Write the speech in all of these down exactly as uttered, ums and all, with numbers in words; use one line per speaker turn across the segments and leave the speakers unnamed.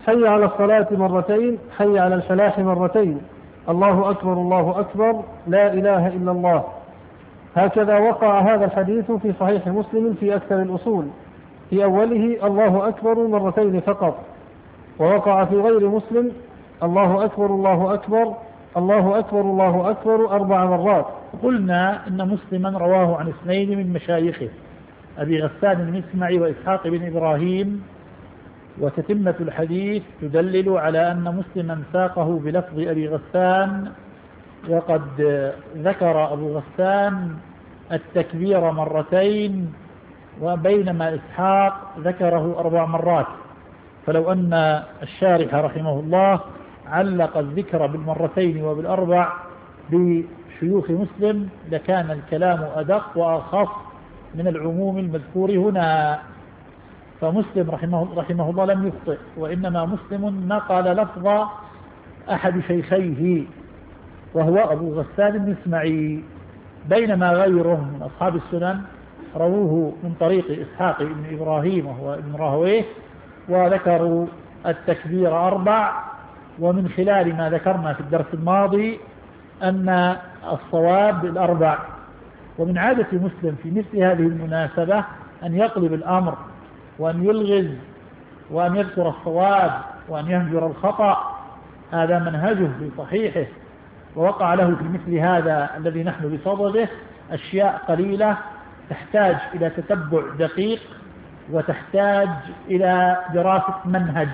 حي على الصلاة مرتين، حي على الفلاح مرتين، الله أكبر الله أكبر، لا إله إلا الله. هكذا وقع هذا الحديث في صحيح مسلم في أكثر الأصول، في أوله الله أكبر مرتين فقط، ووقع في غير مسلم الله أكبر الله أكبر الله أكبر الله أكبر أربع مرات.
قلنا إن مسلما رواه عن اثنين من مشايخه، أبي غسان المسمعي وإسحاق بن إبراهيم، وتتمة الحديث تدلل على أن مسلما ساقه بلفظ أبي غسان، وقد ذكر أبو غسان التكبير مرتين، وبينما إسحاق ذكره أربع مرات. فلو أن الشارح رحمه الله علق الذكر بالمرتين وبالأربع بشيوخ مسلم لكان الكلام أدق وأخص من العموم المذكور هنا. فمسلم رحمه, رحمه الله لم يخطئ، وإنما مسلم نقل لفظ أحد شيخيه وهو أبو غسان المسمعي، بينما غيره من أصحاب السنن رووه من طريق إسحاق بن إبراهيم وهو ابن راهويه، وذكروا التكبير أربع. ومن خلال ما ذكرنا في الدرس الماضي أن الصواب الأربع. ومن عادة مسلم في مثل هذه المناسبة أن يقلب الأمر وأن يلغز وأن يذكر الصواب وأن يهجر الخطأ، هذا منهجه في صحيحه. ووقع له في مثل هذا الذي نحن بصدده أشياء قليلة تحتاج إلى تتبع دقيق وتحتاج إلى دراسة منهج.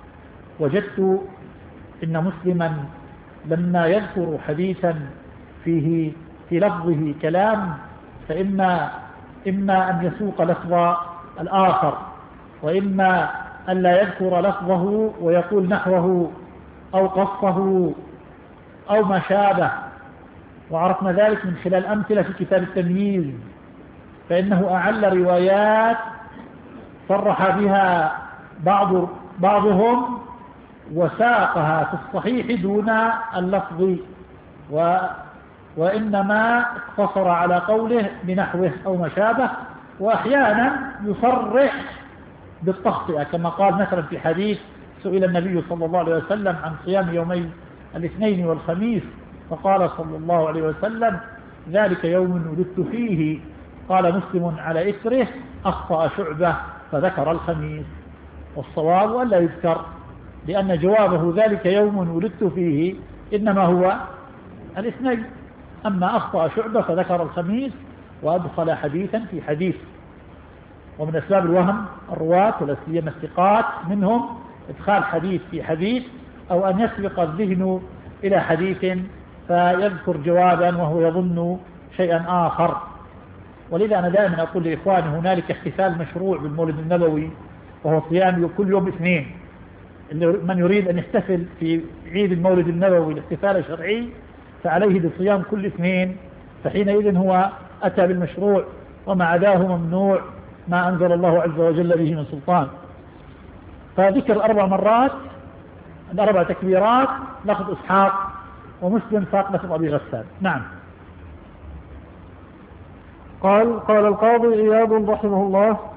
وجدت إن مسلما لما يذكر حديثا فيه في لفظه كلام فإما إما أن يسوق لفظ الآخر، وإما أن لا يذكر لفظه ويقول نحوه أو قصه أو ما شابه. وعرفنا ذلك من خلال أمثلة في كتاب التمييز، فإنه أعل روايات صرح بها بعض بعضهم وساقها في الصحيح دون اللفظ، و وإنما اقتصر على قوله بنحوه أو ما شابه. وأحيانا يصرح بالتخطئة، كما قال مثلا في حديث سئل النبي صلى الله عليه وسلم عن صيام يومي الاثنين والخميس فقال صلى الله عليه وسلم ذلك يوم ولدت فيه. قال مسلم على إثره أخطأ شعبة فذكر الخميس، والصواب أن لا يذكر، لأن جوابه ذلك يوم ولدت فيه إنما هو الاثنين. أما أخطأ شعبة فذكر الخميس وأدخل حديثا في حديث. ومن أسباب الوهم الرواة ولا سيما الثقات منهم إدخال حديث في حديث، أو أن يسبق الذهن إلى حديث فيذكر جوابا وهو يظن شيئا آخر. ولذا أنا دائما أقول لإخواني هنالك احتفال مشروع بالمولد النبوي، وهو صيام كل يوم اثنين. من يريد أن يحتفل في عيد المولد النبوي الاحتفال الشرعي فعليه بصيام كل اثنين، فحينئذ هو أتى بالمشروع، وما عداه ممنوع ما أنزل الله عز وجل به من سلطان. فذكر الأربع مرات الأربع تكبيرات لفظ إسحاق، ومسلم ساق لفظ أبي غسان. نعم.
قال قال القاضي عياض رحمه الله: